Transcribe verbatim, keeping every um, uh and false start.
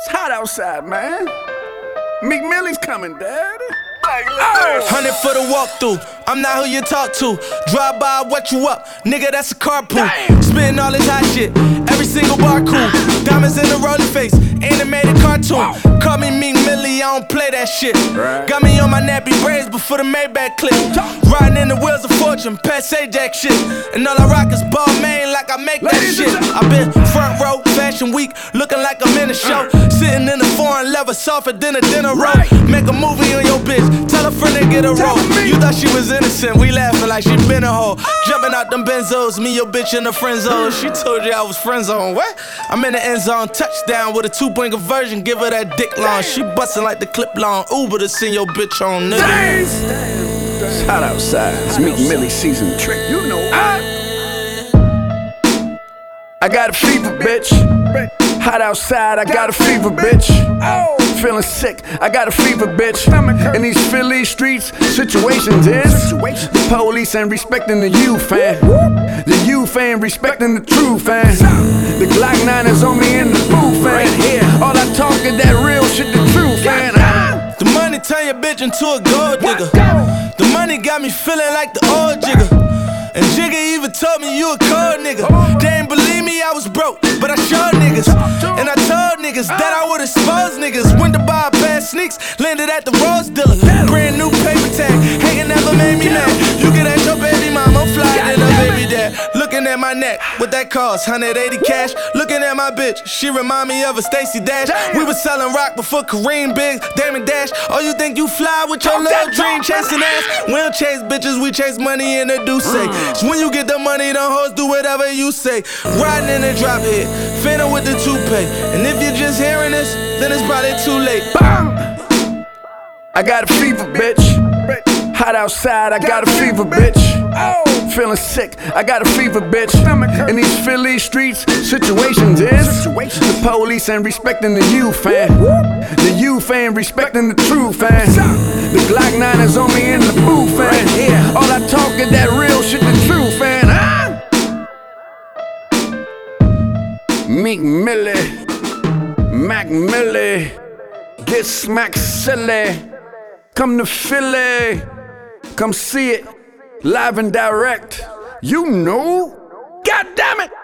hot outside, man. Meek Millie's coming, daddy. Oh. Hundred for the walkthrough, I'm not who you talk to. Drive by, wet you up, nigga, that's a carpool. Spitting all this hot shit, every single bar cool. Diamonds in the rolling face, animated cartoon. Call me Meek Millie, I don't play that shit. Right. Got me on my nappy braids before the Maybach clip. Riding in the wheels of fortune, past Ajax shit. And all I rock is ball main like I make that Ladies shit. I been front row, fashion week, looking like I'm in a show. Sitting in the foreign leather, softer than a dinner roll. Right. Make a movie on your bitch, tell a friend to get a roll. You thought she was innocent, we laughing like she been a hoe. Jumping out them benzos, me your bitch in the friend zone. She told you I was friend zone, what? I'm in the end zone, touchdown with a two-point conversion. Give her that dick long, she bustin' like the clip long. Uber to send your bitch on, nigga. It's hot outside, it's Meek Millie season. Trick, you know I I got a fever, bitch. Hot outside, I got a fever, bitch. Oh, feeling sick, I got a fever, bitch. In these Philly streets, situations is the police ain't respecting the youth, fan. The youth ain't respecting the true fan. The Glock nine is on me in the booth, fan. All I talk is that real shit, the truth, fan. The money turn your bitch into a gold digger. The money got me feeling like the old jigger. And Jigga even told me you a cold nigga. They ain't believe me, I was broke, but I showed niggas. And I told niggas that I would expose niggas. Went to buy a pair of sneaks, landed at the Rose dealer. Brand new paper tag, hating never made me mad. You get at your baby mama, I'm fly than a baby dad. Looking at my neck, what that cost, one hundred eighty cash. Looking at my bitch, she remind me of a Stacey Dash. We was selling rock before Kareem Biggs, Damon Dash. Oh, you think you fly with your little dream chasing ass? We don't chase bitches, we chase money in the Duce. So when you get the money, them hoes do whatever you say. Riding in the drop head, Phantom with the toupee. And if you're just hearing this, then it's probably too late. Bang! I got a fever, bitch. Hot outside, I got a fever, bitch. Oh, feeling sick, I got a fever, bitch. In these Philly streets, situations is the police ain't respecting the youth, fan. The youth ain't respecting the true fan. The Glock nine is on me in the booth, fan. All I talk is that real shit, the truth, fan. Ah! Meek Millie, Mac Millie, get smacked silly. Come to Philly, come see it, live and direct. You know, God damn it.